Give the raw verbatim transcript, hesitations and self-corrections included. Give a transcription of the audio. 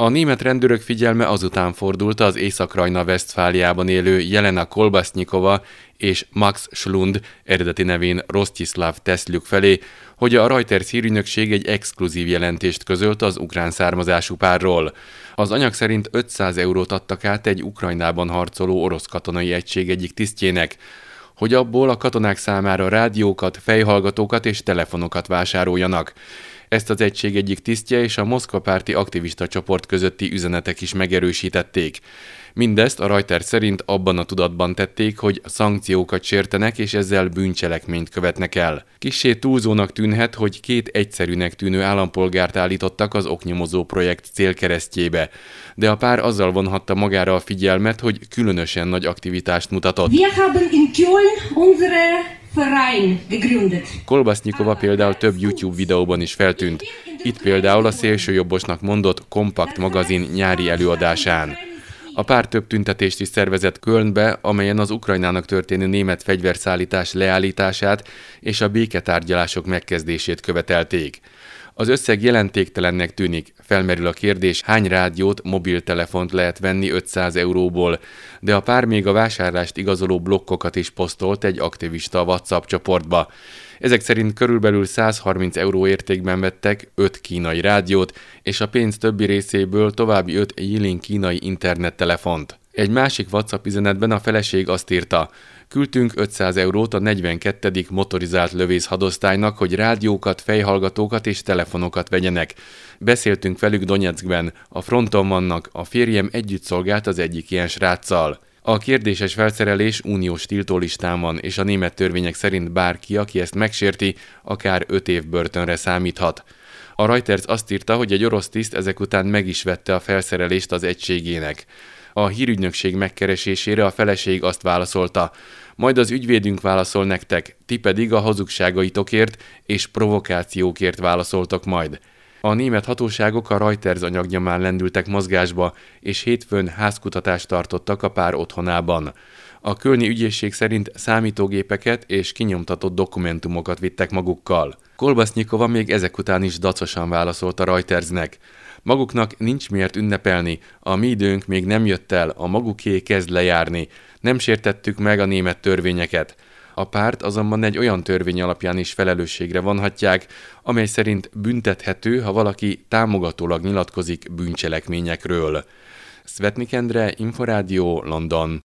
A német rendőrök figyelme azután fordult az Észak-Rajna-Vesztfáliában élő Jelena Kolbasznyikova és Max Schlund, eredeti nevén Rosztiszláv Teszljuk felé, hogy a Reuters hírügynökség egy exkluzív jelentést közölt az ukrán származású párról. Az anyag szerint ötszáz eurót adtak át egy Ukrajnában harcoló orosz katonai egység egyik tisztjének, hogy abból a katonák számára rádiókat, fejhallgatókat és telefonokat vásároljanak. Ezt az egység egyik tisztje és a Moszkva párti aktivista csoport közötti üzenetek is megerősítették. Mindezt a Reuters szerint abban a tudatban tették, hogy szankciókat sértenek és ezzel bűncselekményt követnek el. Kissé túlzónak tűnhet, hogy két egyszerűnek tűnő állampolgárt állítottak az oknyomozó projekt célkeresztjébe, de a pár azzal vonhatta magára a figyelmet, hogy különösen nagy aktivitást mutatott. Kolbasznyikova például több YouTube videóban is feltűnt. Itt például a szélsőjobbosnak mondott Kompakt magazin nyári előadásán. A pár több tüntetést is szervezett Kölnbe, amelyen az Ukrajnának történő német fegyverszállítás leállítását és a béketárgyalások megkezdését követelték. Az összeg jelentéktelennek tűnik, felmerül a kérdés, hány rádiót, mobiltelefont lehet venni ötszáz euróból, de a pár még a vásárlást igazoló blokkokat is posztolt egy aktivista WhatsApp csoportba. Ezek szerint körülbelül százharminc euró értékben vettek öt kínai rádiót, és a pénz többi részéből további öt Yilin kínai internettelefont. Egy másik WhatsApp üzenetben a feleség azt írta: küldtünk ötszáz eurót a negyvenkettedik motorizált lövész hadosztálynak, hogy rádiókat, fejhallgatókat és telefonokat vegyenek. Beszéltünk velük Donyeckben, a fronton vannak, a férjem együtt szolgált az egyik ilyen sráccal. A kérdéses felszerelés uniós tiltólistán van, és a német törvények szerint bárki, aki ezt megsérti, akár öt év börtönre számíthat. A Reuters azt írta, hogy egy orosz tiszt ezek után meg is vette a felszerelést az egységének. A hírügynökség megkeresésére a feleség azt válaszolta: majd az ügyvédünk válaszol nektek, ti pedig a hazugságaitokért és provokációkért válaszoltok majd. A német hatóságok a Reuters anyagnyomán lendültek mozgásba, és hétfőn házkutatást tartottak a pár otthonában. A kölni ügyészség szerint számítógépeket és kinyomtatott dokumentumokat vittek magukkal. Kolbasznyikova még ezek után is dacosan válaszolt a Reutersnek: maguknak nincs miért ünnepelni, a mi időnk még nem jött el, a maguké kezd lejárni, nem sértettük meg a német törvényeket. A párt azonban egy olyan törvény alapján is felelősségre vonhatják, amely szerint büntethető, ha valaki támogatólag nyilatkozik bűncselekményekről. Szvetnik Endre, Inforádió, London.